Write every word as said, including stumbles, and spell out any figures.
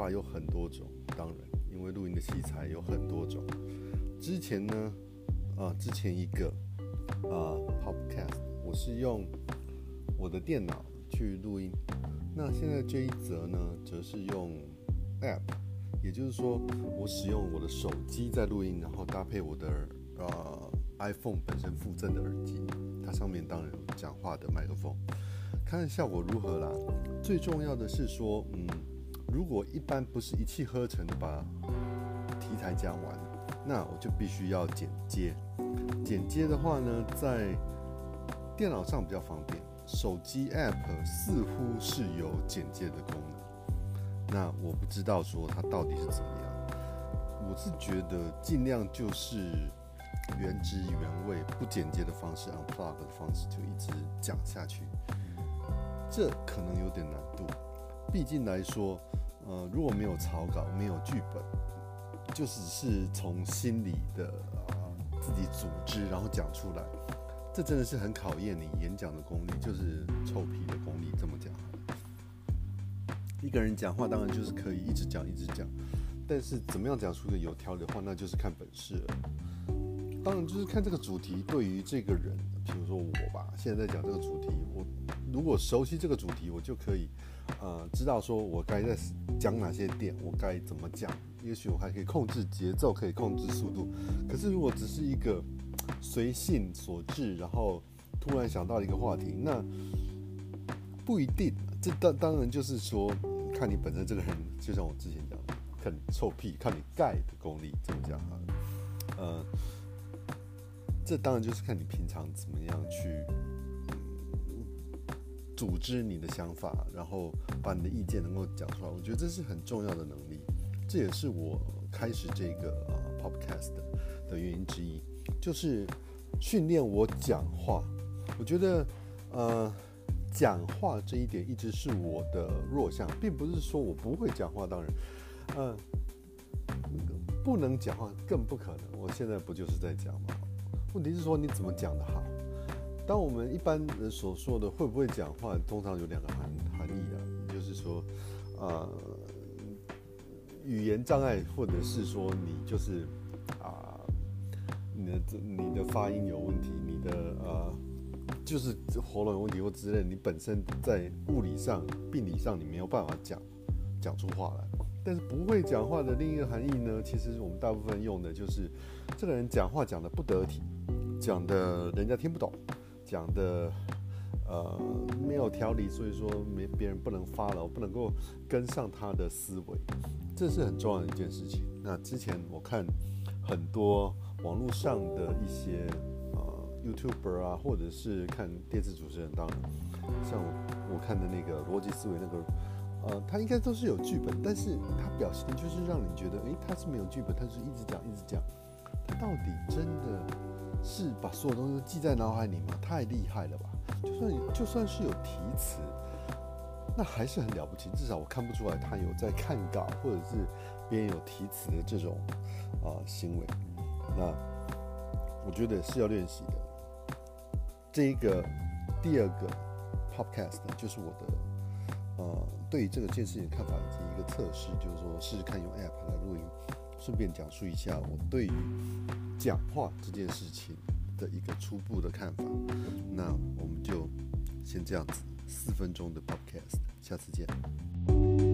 法有很多种，当然，因为录音的器材有很多种。之前呢，啊，之前一个啊 podcast， 我是用我的电脑去录音。那现在这一则呢，则是用 App， 也就是说，我使用我的手机在录音，然后搭配我的呃 iPhone 本身附赠的耳机，它上面当然有讲话的麦克风，看看效果如何啦。最重要的是说，嗯，如果一般不是一气呵成的把题材讲完，那我就必须要剪接。剪接的话呢，在电脑上比较方便，手机 App 似乎是有剪接的功能。那我不知道说它到底是怎么样。我是觉得尽量就是原汁原味，不剪接的方式 ，unplug 的方式就一直讲下去。这可能有点难度，毕竟来说，呃，如果没有草稿，没有剧本，就只是从心里的、呃、自己组织，然后讲出来，这真的是很考验你演讲的功力，就是臭屁的功力。这么讲好了，一个人讲话当然就是可以一直讲一直讲，但是怎么样讲出一个有条理的话，那就是看本事了。当然就是看这个主题对于这个人，比如说我吧，现在在讲这个主题，我如果熟悉这个主题，我就可以呃知道说我该在讲哪些点，我该怎么讲，也许我还可以控制节奏，可以控制速度。可是如果只是一个随性所致，然后突然想到一个话题，那不一定。这当当然就是说，看你本身这个人，就像我之前讲的，看你臭屁，看你盖的功力，这么讲好了。呃，这当然就是看你平常怎么样去组织你的想法，然后把你的意见能够讲出来。我觉得这是很重要的能力，这也是我开始这个、呃、podcast 的原因之一，就是训练我讲话。我觉得，呃，讲话这一点一直是我的弱项，并不是说我不会讲话，当然，呃，不能讲话更不可能。我现在不就是在讲吗？问题是说你怎么讲得好。当我们一般人所说的会不会讲话，通常有两个 含, 含义啊，也就是说，呃，语言障碍，或者是说你就是啊、呃，你的你的发音有问题，你的呃，就是喉咙有问题或之类的，你本身在物理上、病理上你没有办法讲讲出话来。但是不会讲话的另一个含义呢，其实我们大部分用的就是这个人讲话讲得不得体，讲的人家听不懂。讲的呃没有条理，所以说没别人不能follow，不能够跟上他的思维，这是很重要的一件事情。那之前我看很多网络上的一些呃 YouTuber 啊，或者是看电视主持人，当然像 我, 我看的那个逻辑思维那个，呃，他应该都是有剧本，但是他表现就是让你觉得，哎，他是没有剧本，他是一直讲一直讲，他到底真的是把所有东西都记在脑海里吗？太厉害了吧！就算就算是有题词，那还是很了不起。至少我看不出来他有在看稿，或者是别人有题词的这种啊、呃、行为。那我觉得是要练习的。这一个第二个 podcast 就是我的呃对于这个件事情的看法以及一个测试，就是说试试看用 app 来录音，顺便讲述一下我对于讲话这件事情的一个初步的看法。那我们就先这样子，四分钟的 podcast， 下次见。